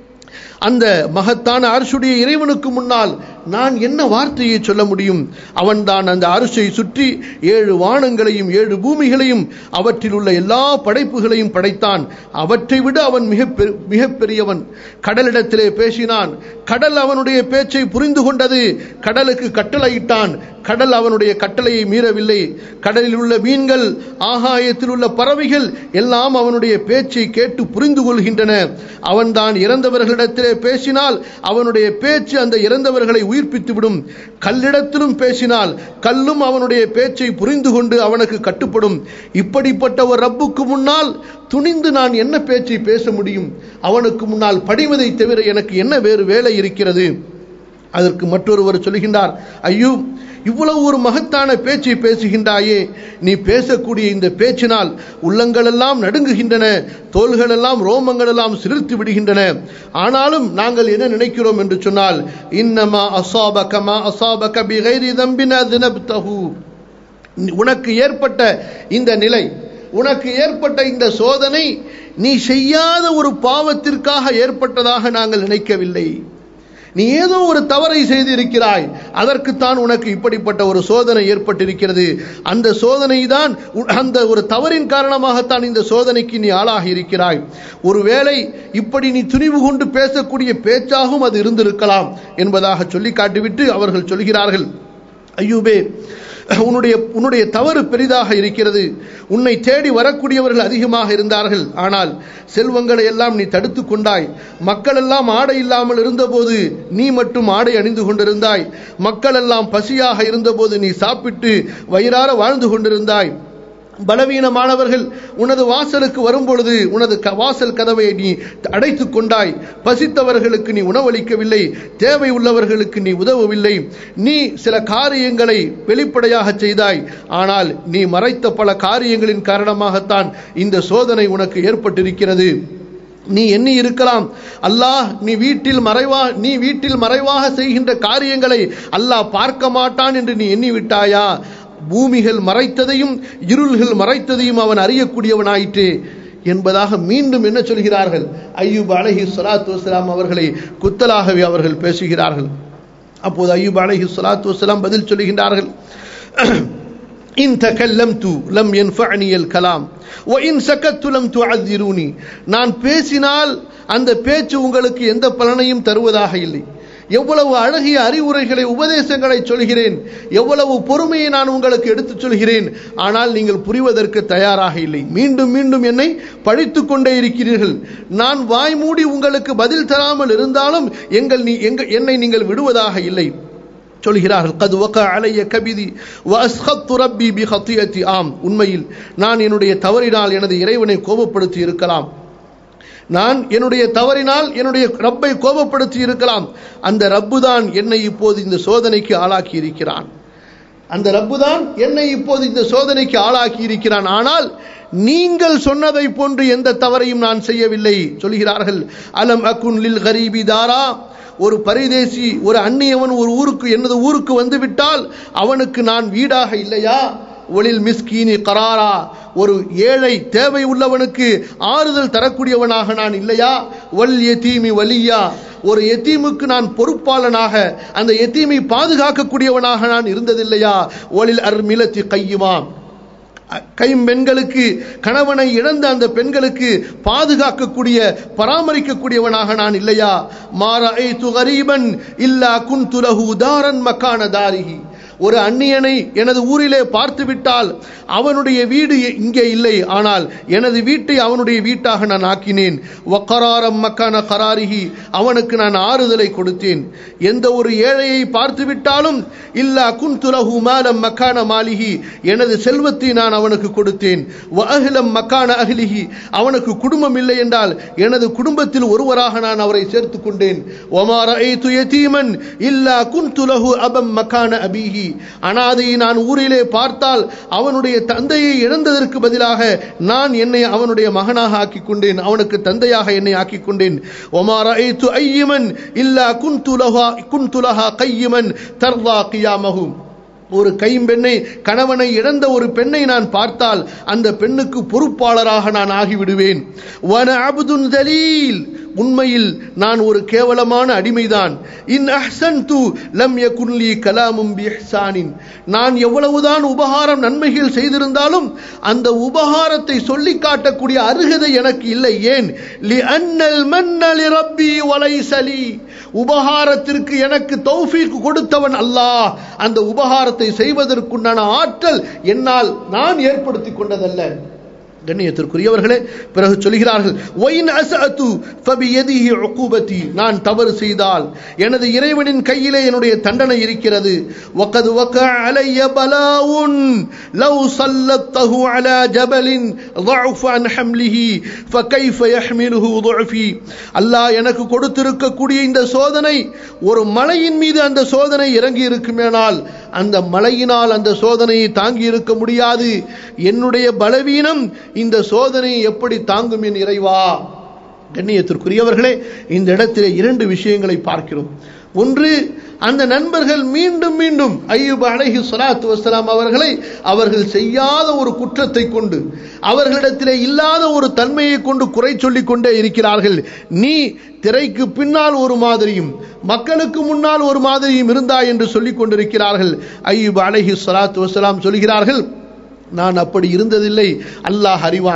அந்த மகத்தான அர்ஷுடைய இறைவனுக்கு முன்னால் நான் என்ன வார்த்தையை சொல்ல முடியும்? அவன்தான் அந்த அர்ஷை சுற்றி 7 வானங்களையும் 7 பூமிகளையும் அவற்றில் உள்ள எல்லா படைப்புகளையும் படைத்தான். அவற்றை விட அவன் மிக பெரியவன். கடலிடத்திலே பேசினான், கடல் அவனுடைய பேச்சை புரிந்து கொண்டது. கடலுக்கு கட்டளையிட்டான், கடல் அவனுடைய கட்டளையை மீறவில்லை. கடலில் உள்ள மீன்கள், ஆகாயத்தில் உள்ள பறவைகள் எல்லாம் அவனுடைய பேச்சை கேட்டு புரிந்து கொள்கின்றன. அவன்தான் இறந்தவர்களிடத்திலே பேசினால் அவனுடைய பேச்சு அந்த இறந்தவர்களை உயிர்ப்பித்துவிடும். கல்லிடத்திலும் பேசினால் கல்லும் அவனுடைய பேச்சை புரிந்து கொண்டு அவனுக்கு கட்டுப்படும். இப்படிப்பட்ட ஒரு ரப்புக்கு முன்னால் துணிந்து நான் என்ன பேச்சை பேச முடியும்? அவனுக்கு முன்னால் படிவதை தவிர எனக்கு என்ன வேறு வேலை இருக்கிறது? அதற்கு மற்றொருவர் சொல்கின்றார், அய்யூப், இவ்வளவு ஒரு மகத்தான பேச்சை பேசுகின்றாயே, நீ பேசக்கூடிய இந்த பேச்சினால் உள்ளங்களெல்லாம் நடுங்குகின்றன, தோள்கள் எல்லாம், ரோமங்கள் எல்லாம் சிலிர்த்து விடுகின்றன. ஆனாலும் நாங்கள் என்ன நினைக்கிறோம் என்று சொன்னால், இன்னமா அஸாபக மா அஸாபக பிகைரி தம்பின் அஸ்னப்தஹு, உனக்கு ஏற்பட்ட இந்த நிலை, உனக்கு ஏற்பட்ட இந்த சோதனை நீ செய்யாத ஒரு பாவத்திற்காக ஏற்பட்டதாக நாங்கள் நினைக்கவில்லை. நீ ஏதோ ஒரு தவறை செய்திருக்கிறாய், அதற்குத்தான் உனக்கு இப்படிப்பட்ட ஒரு சோதனை ஏற்பட்டிருக்கிறது. அந்த சோதனை தான், அந்த ஒரு தவறின் காரணமாகத்தான் இந்த சோதனைக்கு நீ ஆளாகி இருக்கிறாய். ஒருவேளை இப்படி நீ துணிவு கொண்டு பேசக்கூடிய பேச்சாகவும் அது இருந்திருக்கலாம் என்பதாக சொல்லி காட்டிவிட்டு அவர்கள் சொல்கிறார்கள், அய்யூபே, உன்னுடைய தவறு பெரிதாக இருக்கிறது. உன்னை தேடி வரக்கூடியவர்கள் அதிகமாக இருந்தார்கள், ஆனால் செல்வங்களை எல்லாம் நீ தடுத்து கொண்டாய். மக்கள் எல்லாம் ஆடை இல்லாமல் இருந்தபோது நீ மட்டும் ஆடை அணிந்து கொண்டிருந்தாய். மக்கள் எல்லாம் பசியாக இருந்தபோது நீ சாப்பிட்டு வயிறார வாழ்ந்து கொண்டிருந்தாய். பலவீனமானவர்கள் உனது வாசலுக்கு வரும்பொழுது உனது வாசல் கதவை நீ அடைத்துக் கொண்டாய். பசித்தவர்களுக்கு நீ உணவளிக்கவில்லை, தேவை உள்ளவர்களுக்கு நீ உதவவில்லை. நீ சில காரியங்களை வெளிப்படையாக செய்தாய், ஆனால் நீ மறைத்த பல காரியங்களின் காரணமாகத்தான் இந்த சோதனை உனக்கு ஏற்பட்டிருக்கிறது. நீ எண்ணி இருக்கலாம், அல்லாஹ் நீ வீட்டில் மறைவாக செய்கின்ற காரியங்களை அல்லாஹ் பார்க்க மாட்டான் என்று நீ எண்ணி விட்டாயா? பூமிகள் மறைத்ததையும் இருள்கள் மறைத்ததையும் அவன் அறியக்கூடியவனாயிற்று என்பதாக மீண்டும் என்ன சொல்கிறார்கள்? அய்யூப் அலைஹிஸ்ஸலாத்து வஸ்ஸலாம் அவர்களை குத்தலாகவே அவர்கள் பேசுகிறார்கள். அப்போது அய்யூப் அலைஹிஸ்ஸலாத்து வஸ்ஸலாம் பதில் சொல்லுகின்றார்கள், இன் தகல்லம்து லம் யன்ஃபஅனில் கலாம் வ இன் சகத்து லம் துஅذிருனி. நான் பேசினால் அந்த பேச்சு உங்களுக்கு எந்த பலனையும் தருவதாக இல்லை. எவ்வளவு அழகிய அறிவுரைகளை உபதேசங்களை சொல்கிறேன், எவ்வளவு பொறுமையை நான் உங்களுக்கு எடுத்துச் சொல்கிறேன், ஆனால் நீங்கள் புரிவதற்கு தயாராக இல்லை. மீண்டும் மீண்டும் என்னை பழித்துக் கொண்டே இருக்கிறீர்கள். நான் வாய்மூடி உங்களுக்கு பதில் தராமல் இருந்தாலும் என்னை நீங்கள் விடுவதாக இல்லை சொல்கிறார்கள். கத் வகா அலைய கபிதி வ அஸ்கத்து ரப்பி பி ஹத்தியத்தி. ஆம், உண்மையில் நான் என்னுடைய தவறினால் எனது இறைவனை கோபப்படுத்தி இருக்கலாம். நான் என்னுடைய தவறினால் என்னுடைய ரப்பை கோபப்படுத்தி இருக்கலாம். அந்த ரப்பு தான் என்னை இப்போது இந்த சோதனைக்கு ஆளாக்கி இருக்கிறான். ஆனால் நீங்கள் சொன்னதை போன்று எந்த தவறையும் நான் செய்யவில்லை சொல்கிறார்கள். அலம் அகுன் லில் கரீபி தாரா. ஒரு பரிதேசி, ஒரு அந்நியவன் எனது ஊருக்கு வந்துவிட்டால் அவனுக்கு நான் வீடாக இல்லையா? ஒலில் மிஸ்கீனி கராரா. ஒரு ஏழை தேவை உள்ளவனுக்கு ஆறுதல் தரக்கூடியவனாக நான் இல்லையா? வல் யதீமி வலியா. ஒரு யதீமுக்கு நான் பொறுப்பாளனாக, அந்த யதீமை பாதுகாக்கக்கூடியவனாக நான் இருந்ததில்லையா? ஒலில் அர்மிலத்தி கையுமா. கைம்பெண்களுக்கு, கணவனை இழந்த அந்த பெண்களுக்கு பாதுகாக்கக்கூடிய பராமரிக்கக்கூடியவனாக நான் இல்லையா? மாரஐது கரீபன் இல்லா குன்து லஹு தாரன் மகான தாரிஹி. ஒரு அந்நியனை எனது ஊரிலே பார்த்து விட்டால் அவனுடைய வீடு இங்கே இல்லை, ஆனால் எனது வீட்டை அவனுடைய வீட்டாக நான் ஆக்கினேன். வக்கராரம் மக்கான கராரிஹி. அவனுக்கு நான் ஆறுதலை கொடுத்தேன். எந்த ஒரு ஏழையை பார்த்து விட்டாலும் இல்லா குன்துலஹு மாலம் மக்கான மாலிஹி. எனது செல்வத்தை நான் அவனுக்கு கொடுத்தேன். வ அஹ்லம் மக்கான அஹ்லிஹி. அவனுக்கு குடும்பம் இல்லை என்றால் எனது குடும்பத்தில் ஒருவராக நான் அவரை சேர்த்துக் கொண்டேன். வமா ரஅய்து யதீமன் இல்லா குன்துலஹு அபம் மக்கான அபீஹி. அனாதையை நான் ஊரிலே பார்த்தால் அவனுடைய தந்தையை இழந்ததற்கு பதிலாக நான் என்னை அவனுடைய மகனாக ஆக்கிக் கொண்டேன், அவனுக்கு தந்தையாக என்னை ஆக்கிக் கொண்டேன். ஒமா ரஅய்து ஐயமன் இல்லா குன்து லஹா கையமன் தர்லா கியாமஹு. ஒரு கைம்பெண்ணை, கணவனை இழந்த ஒரு பெண்ணை நான் பார்த்தால் அந்த பெண்ணுக்கு பொறுப்பாளராக நான் ஆகிவிடுவேன். வன அப்துன் தலீல். உண்மையில் நான் ஒரு கேவலமான அடிமைதான். இன் அஹ்சன்து லம் யகுன் லீ கலாமும் பி இஹ்சானின். நான் எவ்வளவுதான் உபகாரம் நன்மைகள் செய்திருந்தாலும் அந்த உபகாரத்தை சொல்லி காட்டக்கூடிய அருகதை எனக்கு இல்லை. ஏன்? லி அன்னல் மன்ன லி ரப்பி வலைஸ லீ. உபகாரத்திற்கு எனக்கு தௌஃபீக் கொடுத்தவன் அல்லாஹ். அந்த உபகாரத்தை செய்வதற்குண்டான ஆற்றல் என்னால் நான் ஏற்படுத்திக் கொண்டதல்ல. கண்ணியத்திற்குரியவர்களே, பிறகு சொல்கிறார்கள், ஒயின் அஸஅது ஃபபியதிஹி உகூபதி. நான் தவறு செய்தால் எனது இறைவனின் கையிலே என்னுடைய தண்டனை இருக்கிறது. வகத் வகஅ அலைய பலாஉன் லவ் ஸல்லத்தஹு அலா ஜபலின் ضعف عن حمله فكيف يحمله ضعفي. அல்லாஹ் எனக்கு கொடுத்திருக்கக்கூடிய இந்த சோதனை, ஒரு மலையின் மீது அந்த சோதனை இறங்கி இருக்குமேனால் அந்த மலையினால் அந்த சோதனையை தாங்கி இருக்க முடியாது. என்னுடைய பலவீனம் இந்த சோதனையை எப்படி தாங்கும் என் இறைவா? கண்ணியத்திற்குரியவர்களே, இந்த இடத்திலே இரண்டு விஷயங்களை பார்க்கிறோம். ஒன்று, அந்த நண்பர்கள் மீண்டும் மீண்டும் அய்யூப் அலைஹிஸ்ஸலாத்து வஸ்ஸலாம் அவர்கள் செய்யாத ஒரு குற்றத்தை கொண்டு, அவர்களிடத்திலே இல்லாத ஒரு தன்மையை கொண்டு குறை சொல்லிக் கொண்டே இருக்கிறார்கள். நீ திரைக்கு பின்னால் ஒரு மாதிரியும் மக்களுக்கு முன்னால் ஒரு மாதிரியும் இருந்தாய் என்று சொல்லிக் கொண்டிருக்கிறார்கள். அய்யூப் அலைஹிஸ்ஸலாத்து வஸ்ஸலாம் சொல்கிறார்கள், நான் அப்படி இருந்ததில்லை, அல்லாஹ் அறிவான்.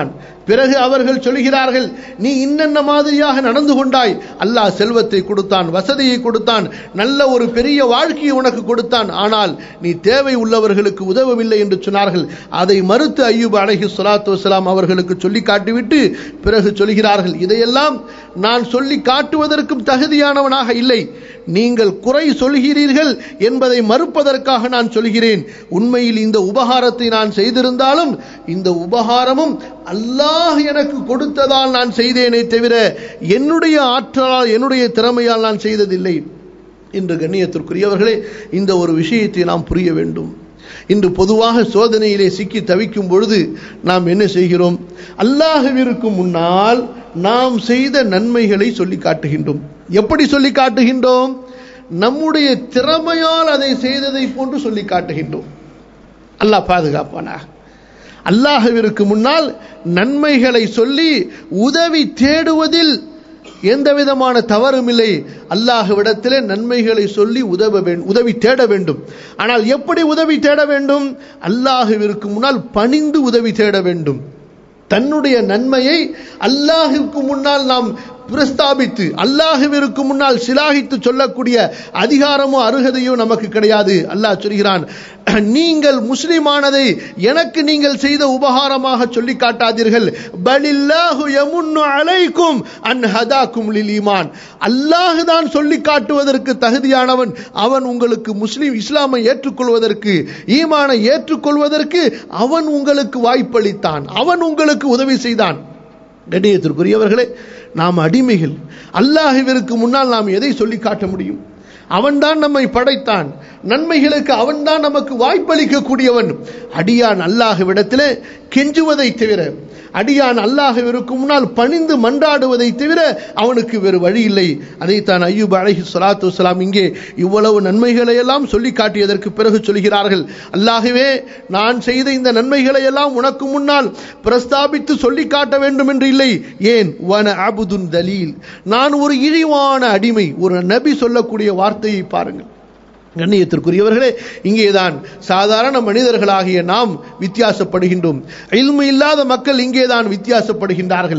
பிறகு அவர்கள் சொல்கிறார்கள், நீ இன்னென்ன மாதிரியாக நடந்து கொண்டாய், அல்லாஹ் செல்வத்தை கொடுத்தான், வசதியை கொடுத்தான், நல்ல ஒரு பெரிய வாழ்க்கையை உனக்கு கொடுத்தான், ஆனால் நீ தேவை உள்ளவர்களுக்கு உதவவில்லை என்று சொன்னார்கள். அதை மறுத்து அய்யூப் அலைஹிஸ்ஸலாத்து வஸ்ஸலாம் அவர்களுக்கு சொல்லி காட்டிவிட்டு பிறகு சொல்கிறார்கள், இதையெல்லாம் நான் சொல்லி காட்டுவதற்கும் தகுதியானவனாக இல்லை, நீங்கள் குறை சொல்கிறீர்கள் என்பதை மறுப்பதற்காக நான் சொல்கிறேன். உண்மையில் இந்த உபகாரத்தை நான் செய்திருந்தாலும் இந்த உபகாரமும் அல்லாஹ் எனக்கு கொடுத்ததால் நான் செய்தேனே தவிர என்னுடைய ஆற்றலால் என்னுடைய திறமையால் நான் செய்ததில்லை என்று. கண்ணியத்திற்குரியவர்களே, இந்த ஒரு விஷயத்தை நாம் புரிய வேண்டும். இன்று பொதுவாக சோதனையிலே சிக்கி தவிக்கும் பொழுது நாம் என்ன செய்கிறோம்? அல்லாஹ்விற்கு முன்னால் நாம் செய்த நன்மைகளை சொல்லி காட்டுகின்றோம். எப்படி சொல்லி காட்டுகின்றோம்? நம்முடைய திறமையால் அதை செய்ததை போன்று சொல்லி காட்டுகின்றோம். அல்லாஹ் பாதுகாப்பானாக. அல்லாஹ்விற்கு முன்னால் நன்மைகளை சொல்லி உதவி தேடுவதில் எந்த விதமான தவறும் இல்லை. அல்லாஹ்விடத்திலே நன்மைகளை சொல்லி உதவி தேட வேண்டும். ஆனால் எப்படி உதவி தேட வேண்டும்? அல்லாஹ்விற்கு முன்னால் பணிந்து உதவி தேட வேண்டும். தன்னுடைய நன்மையை அல்லாஹ்வுக்கு முன்னால் நாம் பிரஸ்தாபித்து அல்லாஹ்விற்கு முன்னால் சிலாகித்து சொல்லக்கூடிய அதிகாரமோ அருகதையோ நமக்கு கிடையாது. அல்லாஹ் சொல்கிறான், நீங்கள் முஸ்லிமானதை எனக்கு நீங்கள் செய்த உபகாரமாக சொல்லி காட்டாதீர்கள். பலில்லாஹு யமுன்னு அலைக்கும் அன் ஹதாக்கும் லில் ஈமான். அல்லாஹ் தான் சொல்லி காட்டுவதற்கு தகுதியானவன். அவன் உங்களுக்கு இஸ்லாமை ஏற்றுக்கொள்வதற்கு, ஈமானை ஏற்றுக்கொள்வதற்கு அவன் உங்களுக்கு வாய்ப்பளித்தான், அவன் உங்களுக்கு உதவி செய்தான். கண்ணியத்திற்குரியவர்களே, நாம் அடிமைகள். அல்லாஹ்விற்கு முன்னால் நாம் எதை சொல்லி காட்ட முடியும்? அவன்தான் நம்மை படைத்தான், நன்மைகளுக்கு அவன்தான் நமக்கு வாய்ப்பளிக்கக்கூடியவன். அடியான் அல்லாஹ்விடத்திலே கெஞ்சுவதை தவிர, அடியான் அல்லாஹ்விற்கு முன்னால் பணிந்து மன்றாடுவதை தவிர அவனுக்கு வேறு வழி இல்லை. அதைத்தான் அய்யூப் அலைஹிஸ்ஸலாத்து வஸ்ஸலாம் இங்கே இவ்வளவு நன்மைகளை எல்லாம் சொல்லி காட்டியதற்கு பிறகு சொல்கிறார்கள், அல்லாஹ்வே, நான் செய்த இந்த நன்மைகளை எல்லாம் உனக்கு முன்னால் பிரஸ்தாபித்து சொல்லி காட்ட வேண்டும் என்று இல்லை. ஏன்? வன அபுதுன் தலீல், நான் ஒரு இழிவான அடிமை. ஒரு நபி சொல்லக்கூடிய வார்த்தையை பாருங்கள். கண்ணியத்திற்குரியவர்களே, இங்கேதான் சாதாரண மனிதர்களாகிய நாம் வித்தியாசப்படுகின்றோம். இல்மு இல்லாத மக்கள் இங்கேதான் வித்தியாசப்படுகின்றார்கள்.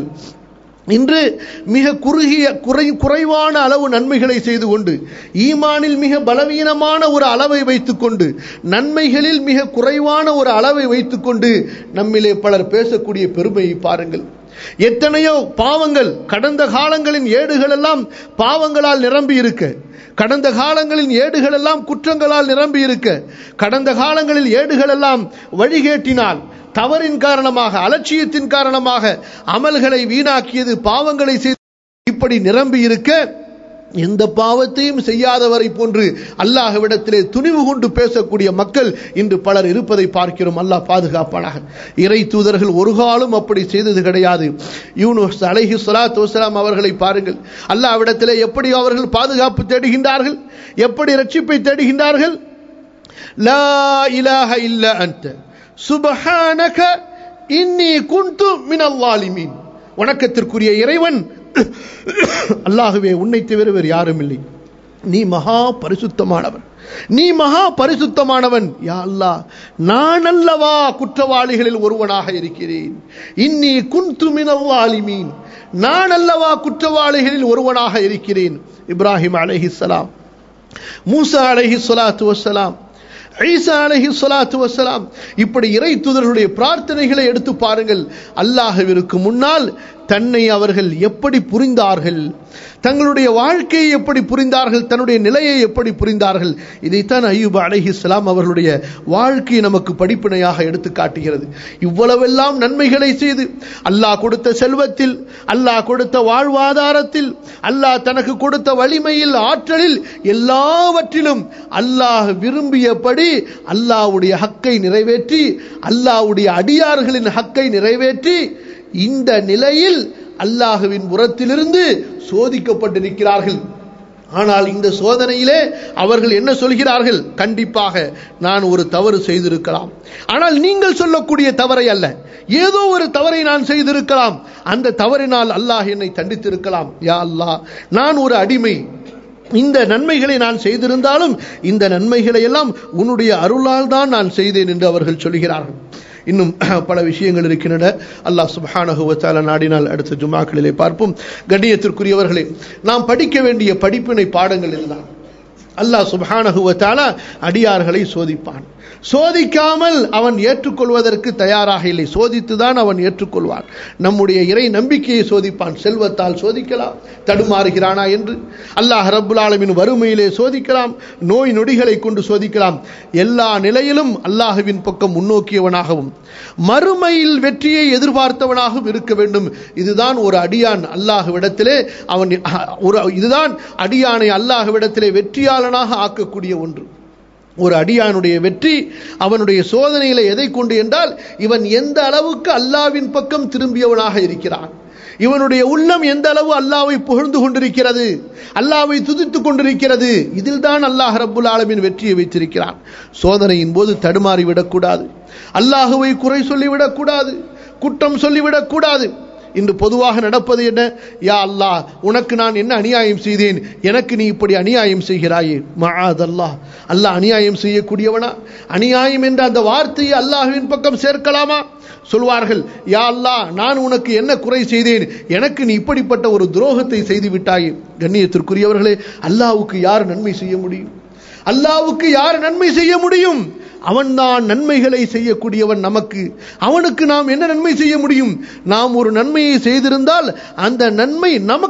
இன்று மிக குறைவான அளவு நன்மைகளை செய்து கொண்டு, ஈமானில் மிக பலவீனமான ஒரு அளவை வைத்துக் கொண்டு, நன்மைகளில் மிக குறைவான ஒரு அளவை வைத்துக் கொண்டு நம்மிலே பலர் பேசக்கூடிய பெருமையை பாருங்கள். எத்தனையோ பாவங்கள், கடந்த காலங்களின் ஏடுகள் எல்லாம் பாவங்களால் நிரம்பி இருக்க, கடந்த காலங்களின் ஏடுகள் எல்லாம் குற்றங்களால் நிரம்பி இருக்க, கடந்த காலங்களில் ஏடுகள் எல்லாம் வழிகேட்டினால், தவறின் காரணமாக, அலட்சியத்தின் காரணமாக அமல்களை வீணாக்கியது, பாவங்களை செய்து இப்படி நிரம்பி இருக்க, எந்த பாவத்தையும் செய்யாதவரை போன்று அல்லாஹ்விடத்திலே துணிவு கொண்டு பேசக்கூடிய மக்கள் இன்று பலர் இருப்பதை பார்க்கிறோம். அல்லாஹ் பாதுகாப்பானாக. இறை தூதர்கள் ஒரு காலம் அப்படி செய்தது கிடையாது. யூனுஸ் அலைஹிஸ்ஸலாத்து வஸ்ஸலாம் அவர்களை பாருங்கள். அல்லாஹ்விடத்திலே எப்படி அவர்கள் பாதுகாப்பு தேடுகின்றார்கள், எப்படி ரட்சிப்பை தேடுகின்றார்கள். லா இலாஹ இல்லா அன்த சுப்ஹானக இன்னி குன்து மினல் ஸாலிமீன். வணக்கத்திற்குரிய இறைவன் அல்லாஹ்வே, உன்னை தவிர வேறு யாரும் இல்லை, நீ மகா பரிசுத்தமானவன், நீ மகா பரிசுத்தமானவன். யா அல்லாஹ், நான் அல்லவா குற்றவாளிகளில் ஒருவனாக இருக்கிறேன். இன்னி குன்து மினல் ஸாலிமீன், நான் அல்லவா குற்றவாளிகளில் ஒருவனாக இருக்கிறேன். இப்ராஹிம் அலைஹிஸ்ஸலாம், மூசா அலைஹிஸ்ஸலாத்து வஸ்ஸலாம், ஈசா அலைஹிஸ்ஸலாத்து வஸ்ஸலாம், இப்படி இறை தூதர்களுடைய பிரார்த்தனைகளை எடுத்து பாருங்கள். அல்லாஹ்விற்கு முன்னால் தன்னை அவர்கள் எப்படி புரிந்தார்கள், தங்களுடைய வாழ்க்கையை எப்படி புரிந்தார்கள், தன்னுடைய நிலையை எப்படி புரிந்தார்கள். இதைத்தான் அய்யூப் அலைஹிஸ்ஸலாம் அவர்களுடைய வாழ்க்கை நமக்கு படிப்பினையாக எடுத்து காட்டுகிறது. இவ்வளவெல்லாம் நன்மைகளை செய்து, அல்லாஹ் கொடுத்த செல்வத்தில், அல்லாஹ் கொடுத்த வாழ்வாதாரத்தில், அல்லாஹ் தனக்கு கொடுத்த வலிமையில், ஆற்றலில், எல்லாவற்றிலும் அல்லாஹ் விரும்பியபடி அல்லாஹ்வுடைய ஹக்கை நிறைவேற்றி, அல்லாஹ்வுடைய அடியார்களின் ஹக்கை நிறைவேற்றி, இந்த நிலையில் அல்லாஹ்வின் புறத்திலிருந்து சோதிக்கப்பட்டிருக்கிறார்கள். ஆனால் இந்த சோதனையிலே அவர்கள் என்ன சொல்கிறார்கள்? கண்டிப்பாக நான் ஒரு தவறு செய்திருக்கலாம், ஆனால் நீங்கள் சொல்லக்கூடிய தவறை அல்ல, ஏதோ ஒரு தவறை நான் செய்திருக்கலாம், அந்த தவறினால் அல்லாஹ் என்னை தண்டித்திருக்கலாம். யா அல்லாஹ், நான் ஒரு அடிமை, இந்த நன்மைகளை நான் செய்திருந்தாலும் இந்த நன்மைகளை எல்லாம் உன்னுடைய அருளால் தான் நான் செய்தேன் என்று அவர்கள் சொல்கிறார்கள். இன்னும் பல விஷயங்கள் இருக்கின்றன. அல்லாஹ் சுப்ஹானஹு வ தஆலா நாடினால் அடுத்த ஜும்ஆக்களிலே பார்ப்போம். கண்ணியத்திற்குரியவர்களே, நாம் படிக்க வேண்டிய படிப்பினை பாடங்கள் இதுதான். அல்லாஹ் சுப்ஹானஹு வ தஆலா அடியார்களை சோதிப்பான். சோதிக்காமல் அவன் ஏற்றுக்கொள்வதற்கு தயாராக இல்லை. சோதித்துதான் அவன் ஏற்றுக்கொள்வான். நம்முடைய இறை நம்பிக்கையை சோதிப்பான். செல்வத்தால் சோதிக்கலாம், தடுமாறுகிறானா என்று. அல்லாஹ் ரப்புல் ஆலமீன் வறுமையிலே சோதிக்கலாம், நோய் நொடிகளை கொண்டு சோதிக்கலாம். எல்லா நிலையிலும் அல்லாஹ்வின் பக்கம் முன்னோக்கியவனாகவும் மறுமையில் வெற்றியை எதிர்பார்த்தவனாகவும் இருக்க வேண்டும். இதுதான் ஒரு அடியான் அல்லாஹ்விடத்திலே இதுதான் அடியானை அல்லாஹ்விடத்திலே வெற்றியாளனாக ஆக்கக்கூடிய ஒன்று. ஒரு அடியானுடைய வெற்றி அவனுடைய சோதனையில எதை கொண்டு என்றால், இவன் எந்த அளவுக்கு அல்லாஹ்வின் பக்கம் திரும்பியவனாக இருக்கிறான், இவனுடைய உள்ளம் எந்த அளவு அல்லாஹ்வை புகழ்ந்து கொண்டிருக்கிறது, அல்லாஹ்வை துதித்துக் கொண்டிருக்கிறது. இதில் தான் அல்லாஹ் ரப்புல் ஆலமீன் வெற்றியை வைத்திருக்கிறான். சோதனையின் போது தடுமாறி விடக்கூடாது, அல்லாஹ்வை குறை சொல்லிவிடக் கூடாது, குற்றம் சொல்லிவிடக் கூடாது. இன்று பொதுவாக நடப்பது என்ன? யா அல்லாஹ், உனக்கு நான் என்ன அநியாயம் செய்தேன், எனக்கு நீ இப்படி அநியாயம் செய்கிறாயே. மஆதல்லாஹ், அல்லாஹ் அநியாயம் செய்யக்கூடியவனா? அநியாயம் என்ற அந்த வார்த்தையை அல்லாஹ்வின் பக்கம் சேர்க்கலாமா? சொல்வார்கள், யா அல்லாஹ், நான் உனக்கு என்ன குறை செய்தேன், எனக்கு நீ இப்படிப்பட்ட ஒரு துரோகத்தை செய்து விட்டாயே. கண்ணியத்திற்குரியவர்களே, அல்லாஹ்வுக்கு யார் நன்மை செய்ய முடியும்? அல்லாஹ்வுக்கு யார் நன்மை செய்ய முடியும்? அவன்தான் நன்மைகளை செய்யக்கூடியவன். அவனுக்கு நாம் என்ன நன்மை செய்ய முடியும்? நாம் ஒரு நன்மையை செய்திருந்தால் அந்த நன்மை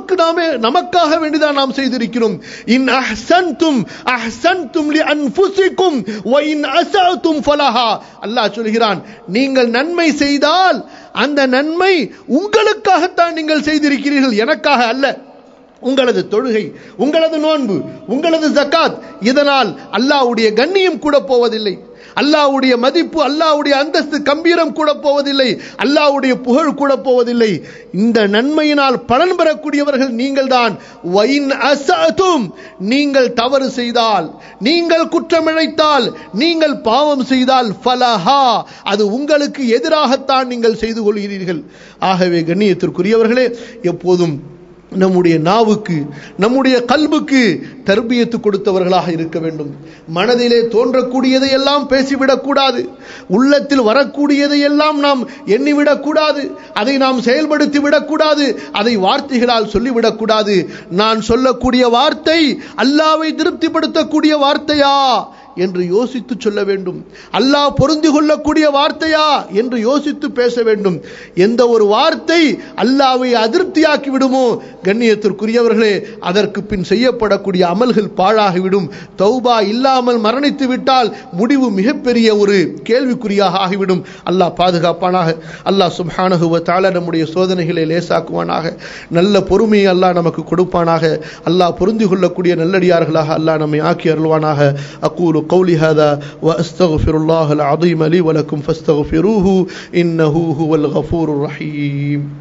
நமக்காக வேண்டிதான் நாம் செய்திருக்கிறோம். இன் அஹ்சன்தும் அஹ்சன்தும் லி அன்ஃபுசிக்கும் வ இன் அஸஅதும் ஃபலஹா. அல்லாஹ் சொல்கிறான், நீங்கள் நன்மை செய்தால் அந்த நன்மை உங்களுக்காகத்தான் நீங்கள் செய்திருக்கிறீர்கள், எனக்காக அல்ல. உங்களது தொழுகை, உங்களது நோன்பு, உங்களது ஜகாத், இதனால் அல்லாஹ்வுடைய கண்ணியம் கூட போவதில்லை, அல்லாஹ்வுடைய மதிப்பு, அல்லாஹ்வுடைய அந்தஸ்து கம்பீரம் கூட போவதில்லை, அல்லாஹ்வுடைய புகழ் கூட போவதில்லை. இந்த நன்மையினால் பலன் பெறக்கூடியவர்கள் நீங்கள் தான். வைன் அஸஅதும், நீங்கள் தவறு செய்தால், நீங்கள் குற்றமிழைத்தால், நீங்கள் பாவம் செய்தால், ஃபலஹா, அது உங்களுக்கு எதிராகத்தான் நீங்கள் செய்து கொள்கிறீர்கள். ஆகவே கண்ணியத்திற்குரியவர்களே, எப்போதும் நம்முடைய நாவுக்கு, நம்முடைய கல்புக்கு தர்பியத்து கொடுத்தவர்களாக இருக்க வேண்டும். மனதிலே தோன்றக்கூடியதை எல்லாம் பேசிவிடக்கூடாது, உள்ளத்தில் வரக்கூடியதை எல்லாம் நாம் எண்ணிவிடக்கூடாது, அதை நாம் செயல்படுத்தி விடக்கூடாது, அதை வார்த்தைகளால் சொல்லிவிடக்கூடாது. நான் சொல்லக்கூடிய வார்த்தை அல்லாஹ்வை திருப்திப்படுத்தக்கூடிய வார்த்தையா என்று யோசித்து சொல்ல வேண்டும். அல்லாஹ் பொருந்தி கொள்ளக்கூடிய வார்த்தையா என்று யோசித்து பேச வேண்டும். எந்த ஒரு வார்த்தை அல்லாஹ்வை அதிருப்தியாக்கி விடுமோ, கண்ணியத்திற்குரியவர்களே, அதற்கு பின் செய்யப்படக்கூடிய அமல்கள் பாழாகிவிடும். தௌபா இல்லாமல் மரணித்து விட்டால் முடிவு மிகப்பெரிய ஒரு கேள்விக்குறியாக ஆகிவிடும். அல்லாஹ் பாதுகாப்பானாக. அல்லாஹ் சுப்ஹானஹு வ தஆலா நம்முடைய சோதனைகளை லேசாக்குவானாக. நல்ல பொறுமையை அல்லாஹ் நமக்கு கொடுப்பானாக. அல்லாஹ் பொருந்தி கொள்ளக்கூடிய நல்லடியார்களாக அல்லாஹ் நம்மை ஆக்கி அருள்வானாக. அகூலு قولي هذا وأستغفر الله العظيم لي ولكم فاستغفروه إنه هو الغفور الرحيم.